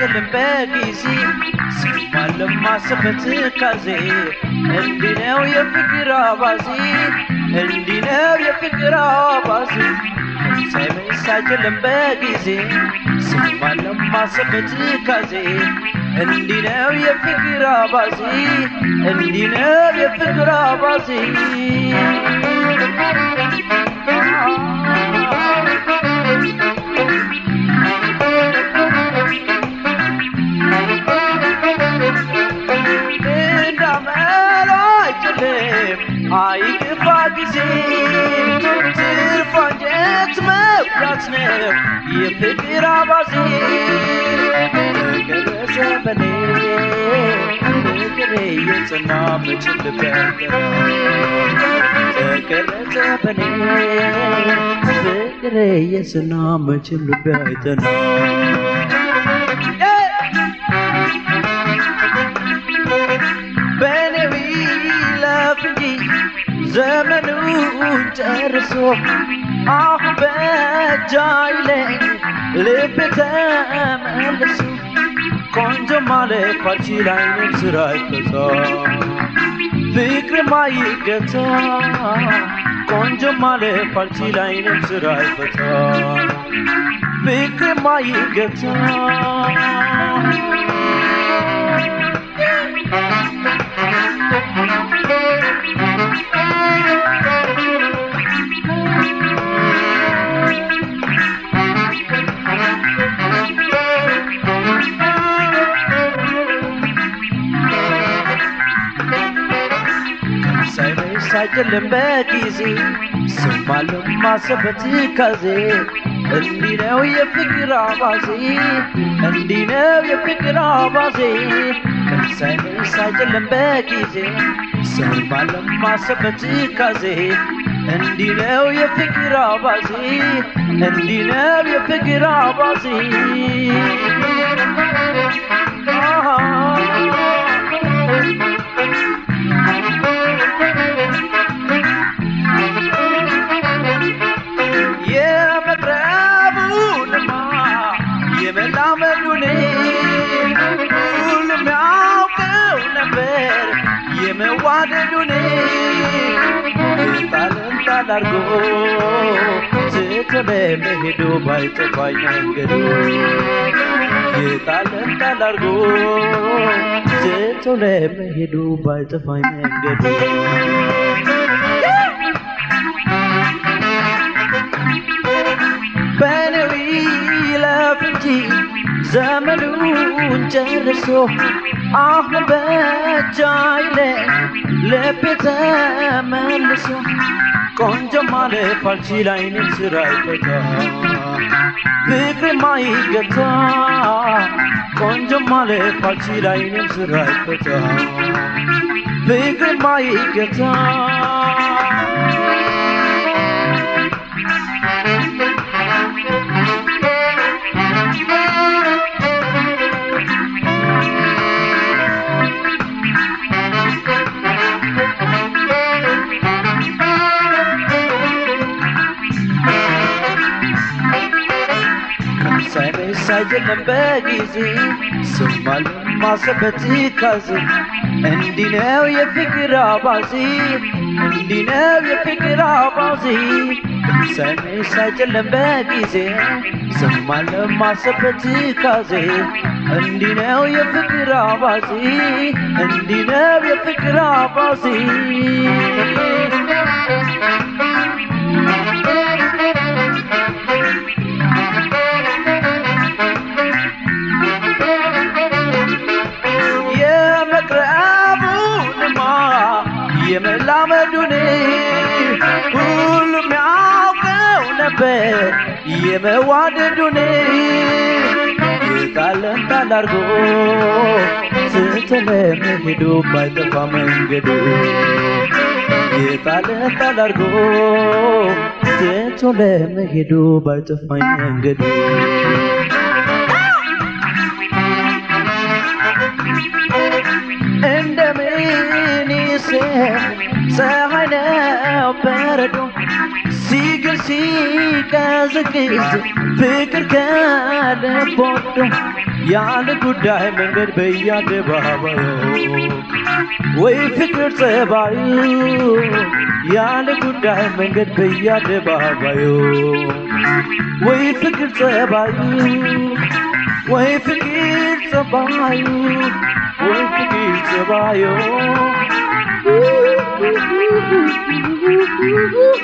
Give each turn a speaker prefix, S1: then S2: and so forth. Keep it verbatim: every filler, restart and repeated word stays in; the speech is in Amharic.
S1: ሳይጨልም በጊዜ ሲማለም ማሰበት ካዜ እንዲህ ነው የፍቅር አባዜ እንዲህ ነው የፍቅር አባዜ ሳይጨልም በጊዜ ሲማለም ማሰበት ካዜ እንዲህ ነው የፍቅር አባዜ እንዲህ ነው የፍቅር አባዜ አይ ግፋ ጊዜ ትርፋንጀት መብላት ነው የፍቅር አባዜ ገረሰ በኔ ፍቅሬ የጽና ምችልበት ገረሰ በኔ ፍቅሬ የጽና ምችልበት ነው ዘመኑን ጨርሶ አሁን በጃይ ላይ ልብ ተመልሶ ቆንጆ ማለት ባልችል አይነት ስራ ይፈታ ፍቅር ማይገታ ቆንጆ ማለት ባልችል አይነት ስራ ይፈታ ፍቅር ማይገታ ሳይጨልም በጊዜ ሲማለም ማሰበት ካዜ እንዲህ ነው የፍቅር አባዜ እንዲህ ነው የፍቅር አባዜ ሳይጨልም በጊዜ ሲማለም ማሰበት ካዜ እንዲህ ነው የፍቅር አባዜ እንዲህ ነው የፍቅር አባዜ የመላመዱኔ ሁሉም ያውቀው ነበር የመዋደዱኔ ጣልን ጣላርጎ ስትለ መሄዱ ባይጠፋኝ መንገዱ የጣልን ጣላርጎ ስትለ መሄዱ ባይጠፋኝ መንገዱ በነዊ ለፍንጂ ዘመኑን ጨርሶ አሁን በጃይ ላይ ልብ ተመልሶ ቆንጆ ማለት ባልችል አይነት ስራ ይፈታ ፍቅር ማይገታ ቆንጆ ማለት ባልችል አይነት ስራ ይፈታ ፍቅር ማይገታ ሳይጨልም በጊዜ ሲማለም ማሰበት ካዜ እንዲህ ነው የፍቅር አባዜ እንዲህ ነው የፍቅር አባዜ ሳይጨልም በጊዜ ሲማለም ማሰበት ካዜ እንዲህ ነው የፍቅር አባዜ እንዲህ ነው የፍቅር አባዜ የመላመዱኔ ሁሉም ያውቀው ነበር የመዋደዱኔ ጣልን ጣላርጎ ስትለ መሄዱ ባይጠፋ መንገዱ የጣልን ጣላርጎ ስትለ መሄዱ ባይጠፋኝ መንገዱ እንደምን ፀሐይ ነው በረዶ ሲግል ሲቀዘቅዝ ፍቅር ከልብ ወዶ ያለ ጉዳይ መንገድ በየአደባባዩ ወይ ፍቅር ጸባዩ ያለ ጉዳይ መንገድ በየአደባባዩ ወይ ፍቅር ጸባዩ ወይ ፍቅር ጸባዩ ወይ ፍቅር ጸባዩ